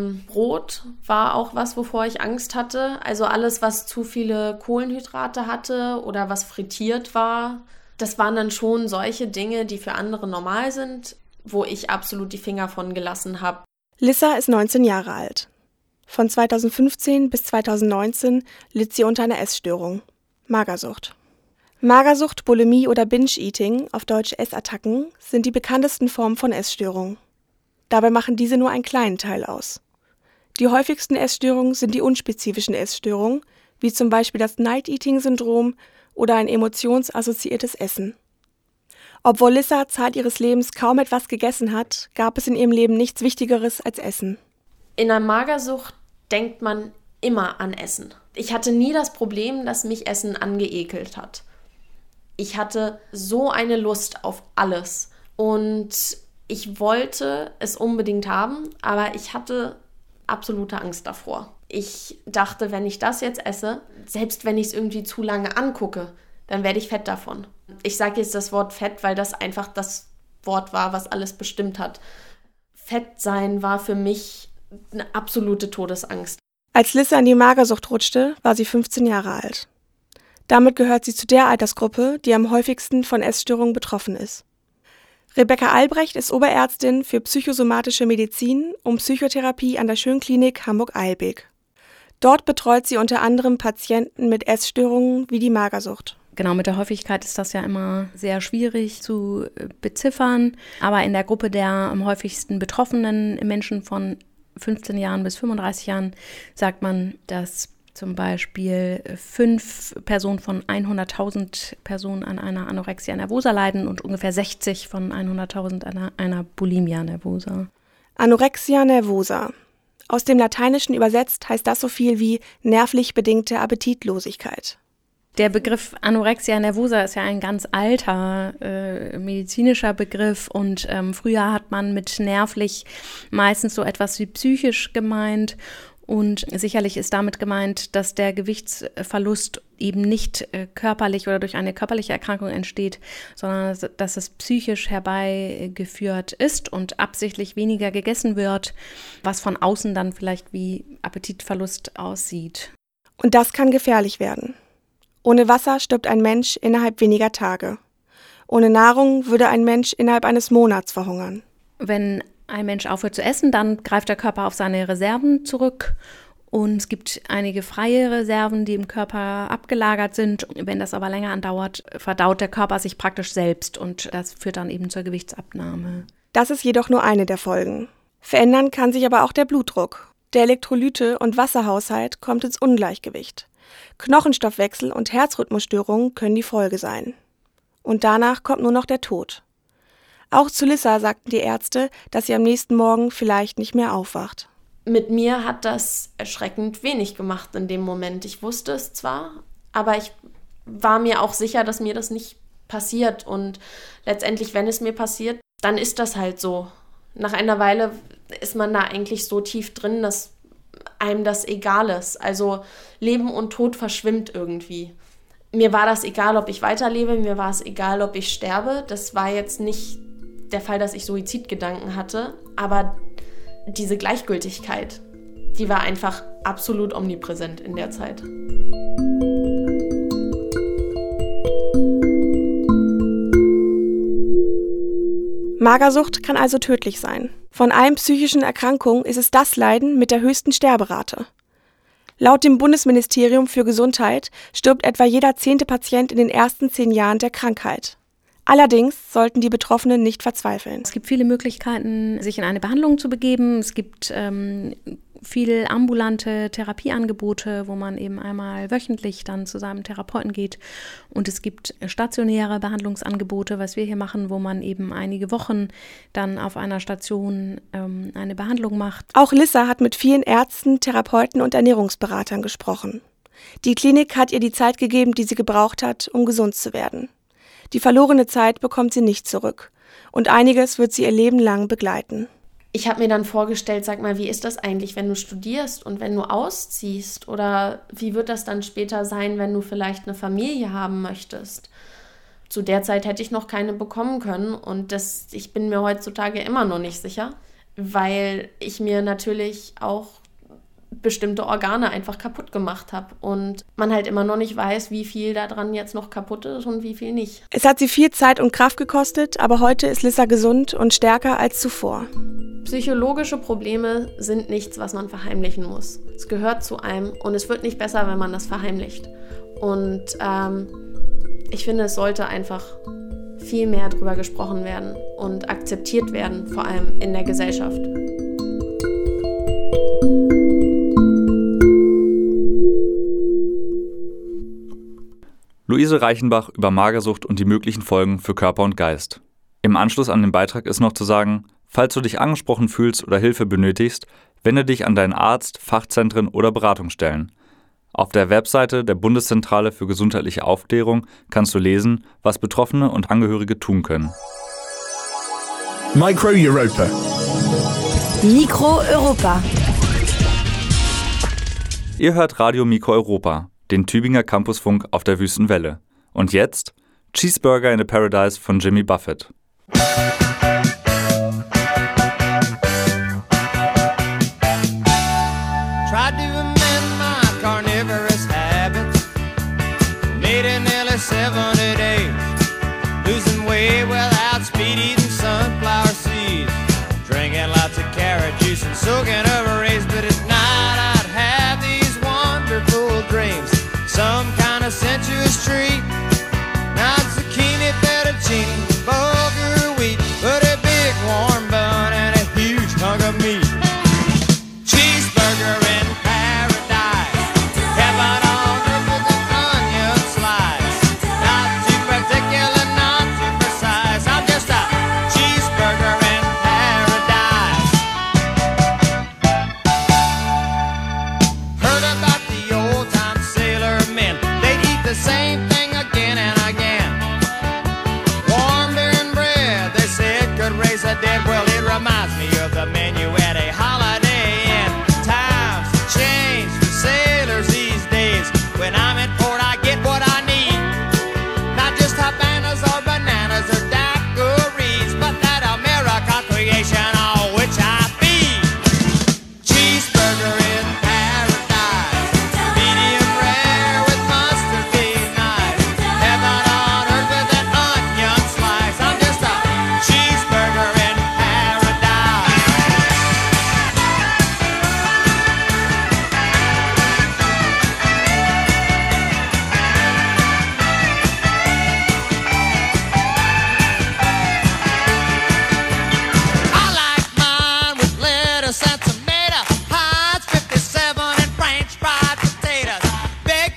Brot war auch was, wovor ich Angst hatte. Also alles, was zu viele Kohlenhydrate hatte oder was frittiert war. Das waren dann schon solche Dinge, die für andere normal sind, wo ich absolut die Finger von gelassen habe. Lissa ist 19 Jahre alt. Von 2015 bis 2019 litt sie unter einer Essstörung. Magersucht. Magersucht, Bulimie oder Binge-Eating, auf Deutsch Essattacken, sind die bekanntesten Formen von Essstörungen. Dabei machen diese nur einen kleinen Teil aus. Die häufigsten Essstörungen sind die unspezifischen Essstörungen, wie zum Beispiel das Night-Eating-Syndrom oder ein emotionsassoziiertes Essen. Obwohl Lissa Zeit ihres Lebens kaum etwas gegessen hat, gab es in ihrem Leben nichts Wichtigeres als Essen. In der Magersucht denkt man immer an Essen. Ich hatte nie das Problem, dass mich Essen angeekelt hat. Ich hatte so eine Lust auf alles und ich wollte es unbedingt haben, aber ich hatte absolute Angst davor. Ich dachte, wenn ich das jetzt esse, selbst wenn ich es irgendwie zu lange angucke, dann werde ich fett davon. Ich sage jetzt das Wort Fett, weil das einfach das Wort war, was alles bestimmt hat. Fett sein war für mich eine absolute Todesangst. Als Lissa in die Magersucht rutschte, war sie 15 Jahre alt. Damit gehört sie zu der Altersgruppe, die am häufigsten von Essstörungen betroffen ist. Rebecca Albrecht ist Oberärztin für psychosomatische Medizin und Psychotherapie an der Schönklinik Hamburg-Eilbek. Dort betreut sie unter anderem Patienten mit Essstörungen wie die Magersucht. Genau, mit der Häufigkeit ist das ja immer sehr schwierig zu beziffern. Aber in der Gruppe der am häufigsten betroffenen Menschen von 15 Jahren bis 35 Jahren sagt man, dass zum Beispiel 5 Personen von 100.000 Personen an einer Anorexia nervosa leiden und ungefähr 60 von 100.000 an einer Bulimia nervosa. Anorexia nervosa. Aus dem Lateinischen übersetzt heißt das so viel wie nervlich bedingte Appetitlosigkeit. Der Begriff Anorexia nervosa ist ja ein ganz alter medizinischer Begriff und früher hat man mit nervlich meistens so etwas wie psychisch gemeint Und sicherlich ist damit gemeint, dass der Gewichtsverlust eben nicht körperlich oder durch eine körperliche Erkrankung entsteht, sondern dass es psychisch herbeigeführt ist und absichtlich weniger gegessen wird, was von außen dann vielleicht wie Appetitverlust aussieht. Und das kann gefährlich werden. Ohne Wasser stirbt ein Mensch innerhalb weniger Tage. Ohne Nahrung würde ein Mensch innerhalb eines Monats verhungern. Wenn ein Mensch aufhört zu essen, dann greift der Körper auf seine Reserven zurück und es gibt einige freie Reserven, die im Körper abgelagert sind. Wenn das aber länger andauert, verdaut der Körper sich praktisch selbst und das führt dann eben zur Gewichtsabnahme. Das ist jedoch nur eine der Folgen. Verändern kann sich aber auch der Blutdruck. Der Elektrolyte- und Wasserhaushalt kommt ins Ungleichgewicht. Knochenstoffwechsel und Herzrhythmusstörungen können die Folge sein. Und danach kommt nur noch der Tod. Auch zu Lissa sagten die Ärzte, dass sie am nächsten Morgen vielleicht nicht mehr aufwacht. Mit mir hat das erschreckend wenig gemacht in dem Moment. Ich wusste es zwar, aber ich war mir auch sicher, dass mir das nicht passiert. Und letztendlich, wenn es mir passiert, dann ist das halt so. Nach einer Weile ist man da eigentlich so tief drin, dass einem das egal ist. Also Leben und Tod verschwimmt irgendwie. Mir war das egal, ob ich weiterlebe, mir war es egal, ob ich sterbe. Das war jetzt nicht der Fall, dass ich Suizidgedanken hatte, aber diese Gleichgültigkeit, die war einfach absolut omnipräsent in der Zeit. Magersucht kann also tödlich sein. Von allen psychischen Erkrankungen ist es das Leiden mit der höchsten Sterberate. Laut dem Bundesministerium für Gesundheit stirbt etwa jeder 10. Patient in den ersten 10 Jahren der Krankheit. Allerdings sollten die Betroffenen nicht verzweifeln. Es gibt viele Möglichkeiten, sich in eine Behandlung zu begeben. Es gibt viele ambulante Therapieangebote, wo man eben einmal wöchentlich dann zu seinem Therapeuten geht. Und es gibt stationäre Behandlungsangebote, was wir hier machen, wo man eben einige Wochen dann auf einer Station eine Behandlung macht. Auch Lissa hat mit vielen Ärzten, Therapeuten und Ernährungsberatern gesprochen. Die Klinik hat ihr die Zeit gegeben, die sie gebraucht hat, um gesund zu werden. Die verlorene Zeit bekommt sie nicht zurück. Und einiges wird sie ihr Leben lang begleiten. Ich habe mir dann vorgestellt, sag mal, wie ist das eigentlich, wenn du studierst und wenn du ausziehst? Oder wie wird das dann später sein, wenn du vielleicht eine Familie haben möchtest? Zu der Zeit hätte ich noch keine bekommen können und ich bin mir heutzutage immer noch nicht sicher, weil ich mir natürlich auch bestimmte Organe einfach kaputt gemacht habe und man halt immer noch nicht weiß, wie viel daran jetzt noch kaputt ist und wie viel nicht. Es hat sie viel Zeit und Kraft gekostet, aber heute ist Lissa gesund und stärker als zuvor. Psychologische Probleme sind nichts, was man verheimlichen muss. Es gehört zu einem und es wird nicht besser, wenn man das verheimlicht. Und ich finde, es sollte einfach viel mehr darüber gesprochen werden und akzeptiert werden, vor allem in der Gesellschaft. Luise Reichenbach über Magersucht und die möglichen Folgen für Körper und Geist. Im Anschluss an den Beitrag ist noch zu sagen, falls du dich angesprochen fühlst oder Hilfe benötigst, wende dich an deinen Arzt, Fachzentren oder Beratungsstellen. Auf der Webseite der Bundeszentrale für gesundheitliche Aufklärung kannst du lesen, was Betroffene und Angehörige tun können. Micro Europa. Mikro Europa. Ihr hört Radio Mikro Europa, den Tübinger Campusfunk auf der Wüstenwelle. Und jetzt Cheeseburger in a Paradise von Jimmy Buffett. Tried to amend my carnivorous habits, made it nearly 70 days, losing weight without speed, eating sunflower seeds, drinking lots of carrot juice and soaking over rays. But at night I'd have these wonderful dreams, some kind of sensuous treat, not zucchini, fettuccine, bulgur wheat, but a big warm bun and a huge hunk of meat. Cheeseburger in paradise, heaven on earth with an onion slice, not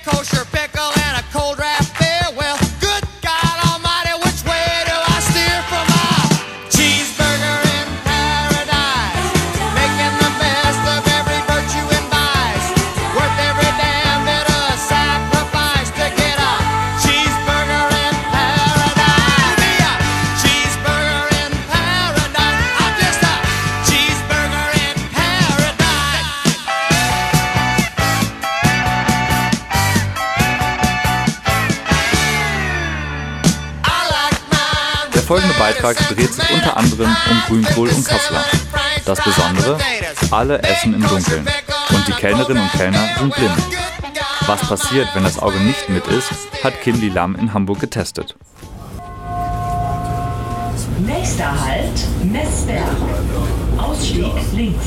kosher pickle and a cold draft beer. Well, good God Almighty, which way do I steer for my cheeseburger in paradise? Making the best of every virtue and vice, worth every damn bit of sacrifice to get a cheeseburger in paradise. Me a cheeseburger in paradise. I'm just a cheeseburger in paradise. Der folgende Beitrag dreht sich unter anderem um Grünkohl und Kassler. Das Besondere: alle essen im Dunkeln und die Kellnerinnen und Kellner sind blind. Was passiert, wenn das Auge nicht mit ist, hat Kim Lilam in Hamburg getestet. Nächster Halt, Messberg. Ausstieg links.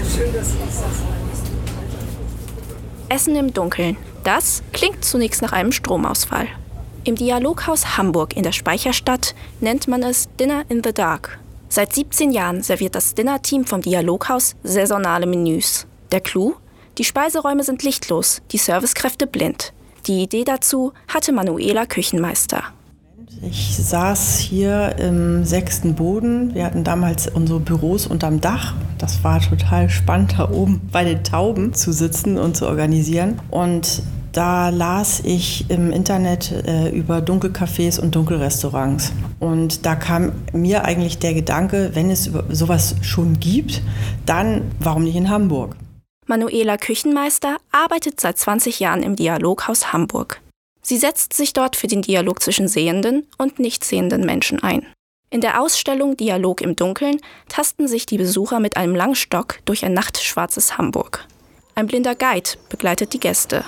Essen im Dunkeln. Das klingt zunächst nach einem Stromausfall. Im Dialoghaus Hamburg in der Speicherstadt nennt man es Dinner in the Dark. Seit 17 Jahren serviert das Dinnerteam vom Dialoghaus saisonale Menüs. Der Clou? Die Speiseräume sind lichtlos, die Servicekräfte blind. Die Idee dazu hatte Manuela Küchenmeister. Ich saß hier im 6. Boden. Wir hatten damals unsere Büros unterm Dach. Das war total spannend, da oben bei den Tauben zu sitzen und zu organisieren. Und da las ich im Internet über Dunkelcafés und Dunkelrestaurants. Und da kam mir eigentlich der Gedanke, wenn es sowas schon gibt, dann warum nicht in Hamburg? Manuela Küchenmeister arbeitet seit 20 Jahren im Dialoghaus Hamburg. Sie setzt sich dort für den Dialog zwischen sehenden und nicht sehenden Menschen ein. In der Ausstellung Dialog im Dunkeln tasten sich die Besucher mit einem Langstock durch ein nachtschwarzes Hamburg. Ein blinder Guide begleitet die Gäste.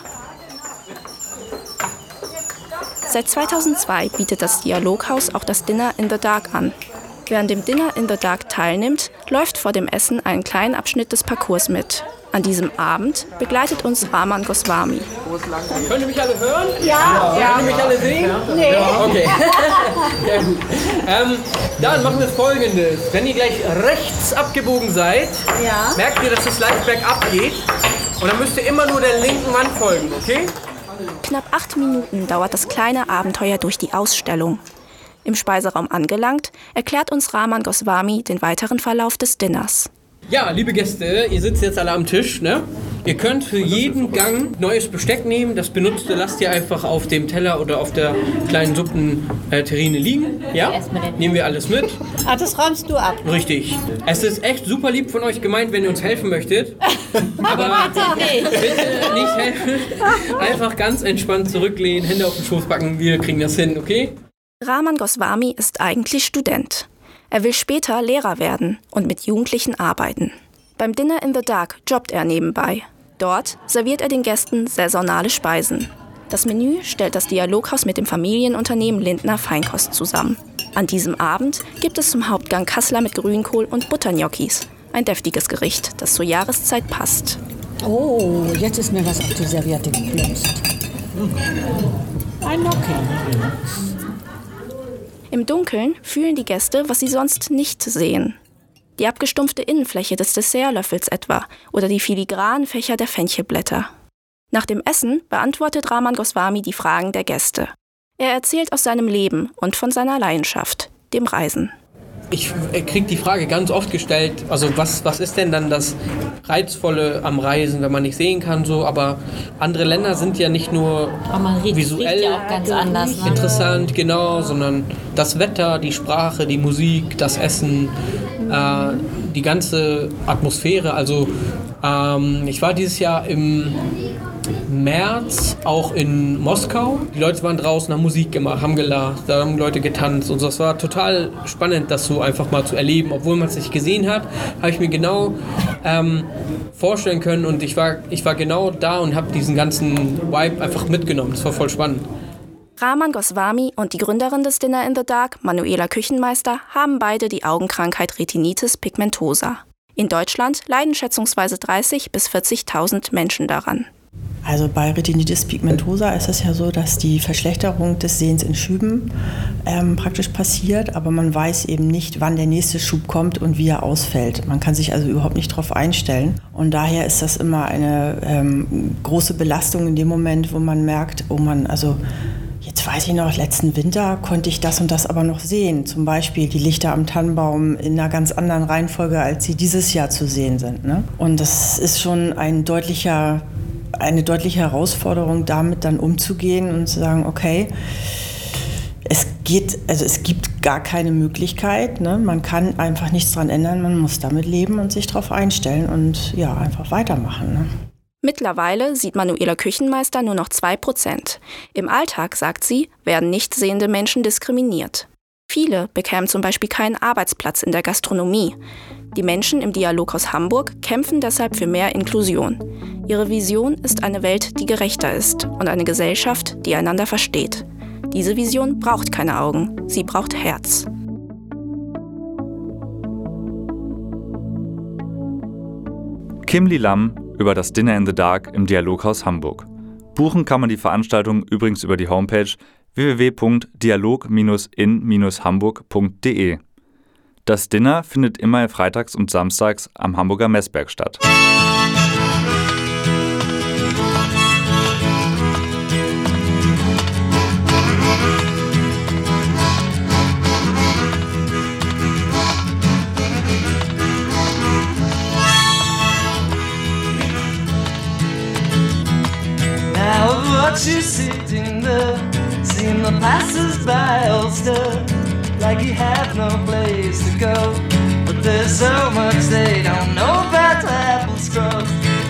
Seit 2002 bietet das Dialoghaus auch das Dinner in the Dark an. Wer an dem Dinner in the Dark teilnimmt, läuft vor dem Essen einen kleinen Abschnitt des Parcours mit. An diesem Abend begleitet uns Raman Goswami. Können Sie mich alle hören? Ja. Können Sie mich alle sehen? Nee. Ja, okay. Sehr gut. Dann machen wir Folgendes. Wenn ihr gleich rechts abgebogen seid, merkt ihr, dass es leicht bergab geht. Und dann müsst ihr immer nur der linken Wand folgen, okay? Knapp 8 Minuten dauert das kleine Abenteuer durch die Ausstellung. Im Speiseraum angelangt, erklärt uns Raman Goswami den weiteren Verlauf des Dinners. Ja, liebe Gäste, ihr sitzt jetzt alle am Tisch, ne? Ihr könnt für jeden Gang neues Besteck nehmen. Das Benutzte lasst ihr einfach auf dem Teller oder auf der kleinen Suppenterrine liegen. Ja? Nehmen wir alles mit. Ah, das räumst du ab. Richtig. Es ist echt super lieb von euch gemeint, wenn ihr uns helfen möchtet. Aber bitte nicht helfen. Einfach ganz entspannt zurücklehnen, Hände auf den Schoß packen. Wir kriegen das hin, okay? Raman Goswami ist eigentlich Student. Er will später Lehrer werden und mit Jugendlichen arbeiten. Beim Dinner in the Dark jobbt er nebenbei. Dort serviert er den Gästen saisonale Speisen. Das Menü stellt das Dialoghaus mit dem Familienunternehmen Lindner Feinkost zusammen. An diesem Abend gibt es zum Hauptgang Kassler mit Grünkohl und Buttergnocchis. Ein deftiges Gericht, das zur Jahreszeit passt. Oh, jetzt ist mir was auf die Serviette geplumpst. Ein Gnocchi. Im Dunkeln fühlen die Gäste, was sie sonst nicht sehen. Die abgestumpfte Innenfläche des Dessertlöffels etwa oder die filigranen Fächer der Fenchelblätter. Nach dem Essen beantwortet Raman Goswami die Fragen der Gäste. Er erzählt aus seinem Leben und von seiner Leidenschaft, dem Reisen. Ich kriege die Frage ganz oft gestellt, also was ist denn dann das Reizvolle am Reisen, wenn man nicht sehen kann, so, aber andere Länder sind ja nicht nur visuell ja auch ganz anders, ne? Interessant, genau, sondern das Wetter, die Sprache, die Musik, das Essen, die ganze Atmosphäre. Also ich war dieses Jahr im März auch in Moskau. Die Leute waren draußen, haben Musik gemacht, haben gelacht, da haben Leute getanzt und so. Es war total spannend, das so einfach mal zu erleben. Obwohl man es nicht gesehen hat, habe ich mir genau vorstellen können und ich war genau da und habe diesen ganzen Vibe einfach mitgenommen. Das war voll spannend. Raman Goswami und die Gründerin des Dinner in the Dark, Manuela Küchenmeister, haben beide die Augenkrankheit Retinitis pigmentosa. In Deutschland leiden schätzungsweise 30.000 bis 40.000 Menschen daran. Also bei Retinitis pigmentosa ist es ja so, dass die Verschlechterung des Sehens in Schüben praktisch passiert, aber man weiß eben nicht, wann der nächste Schub kommt und wie er ausfällt. Man kann sich also überhaupt nicht darauf einstellen und daher ist das immer eine große Belastung in dem Moment, wo man merkt, oh Mann, also jetzt weiß ich noch, letzten Winter konnte ich das und das aber noch sehen. Zum Beispiel die Lichter am Tannenbaum in einer ganz anderen Reihenfolge, als sie dieses Jahr zu sehen sind. Ne? Und das ist schon eine deutliche Herausforderung, damit dann umzugehen und zu sagen, okay, es gibt gar keine Möglichkeit, ne? Man kann einfach nichts dran ändern, man muss damit leben und sich darauf einstellen und ja, einfach weitermachen. Ne? Mittlerweile sieht Manuela Küchenmeister nur noch 2%. Im Alltag, sagt sie, werden nicht sehende Menschen diskriminiert. Viele bekämen zum Beispiel keinen Arbeitsplatz in der Gastronomie. Die Menschen im Dialoghaus Hamburg kämpfen deshalb für mehr Inklusion. Ihre Vision ist eine Welt, die gerechter ist und eine Gesellschaft, die einander versteht. Diese Vision braucht keine Augen, sie braucht Herz. Kimli Lam über das Dinner in the Dark im Dialoghaus Hamburg. Buchen kann man die Veranstaltung übrigens über die Homepage www.dialog-in-hamburg.de. Das Dinner findet immer freitags und samstags am Hamburger Messberg statt. Now of what you're sitting there, seeing the passers-by all stare, like you have no place to go. But there's so much they don't know about apples crossed.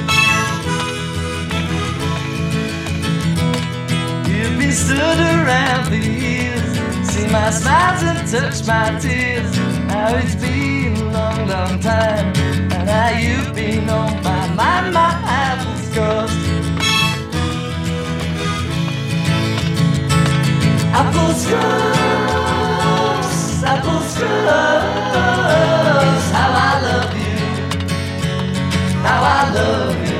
You've been stood around for years, see my smiles and touch my tears. Now it's been a long, long time, and now you've been on my mind, my apples crossed. Apple scrubs, apple scrubs. How I love you, how I love you.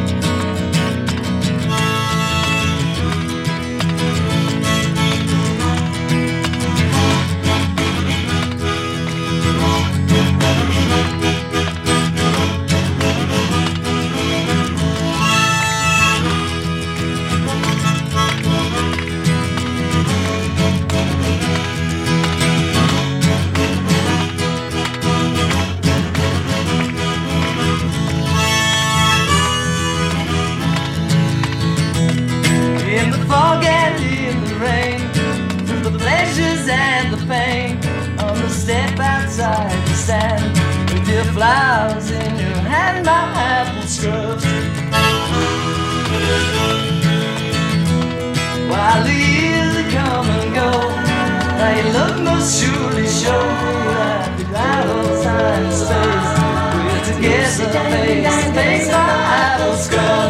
And the pain on the step outside the stand, with your flowers in your hand, my apple scrubs. While the years come and go, now your love must surely show that without all time and space, we're together face to face, my apple scrubs.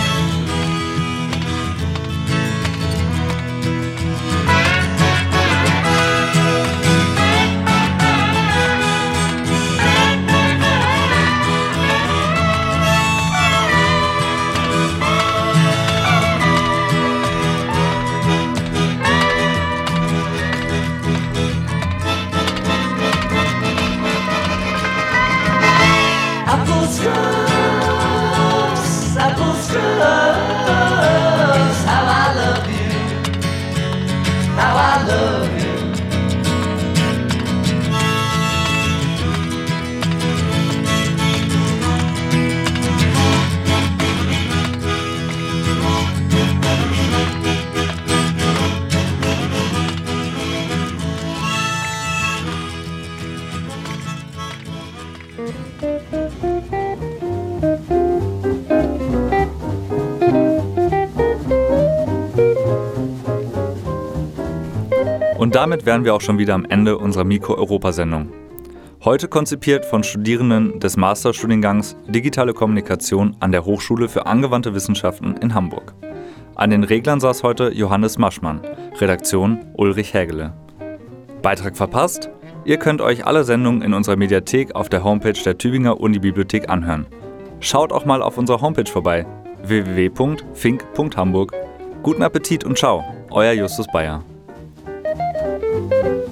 Und damit wären wir auch schon wieder am Ende unserer Mikro-Europa-Sendung. Heute konzipiert von Studierenden des Masterstudiengangs Digitale Kommunikation an der Hochschule für angewandte Wissenschaften in Hamburg. An den Reglern saß heute Johannes Maschmann, Redaktion Ulrich Hägele. Beitrag verpasst? Ihr könnt euch alle Sendungen in unserer Mediathek auf der Homepage der Tübinger Unibibliothek anhören. Schaut auch mal auf unserer Homepage vorbei, www.fink.hamburg. Guten Appetit und ciao, euer Justus Bayer.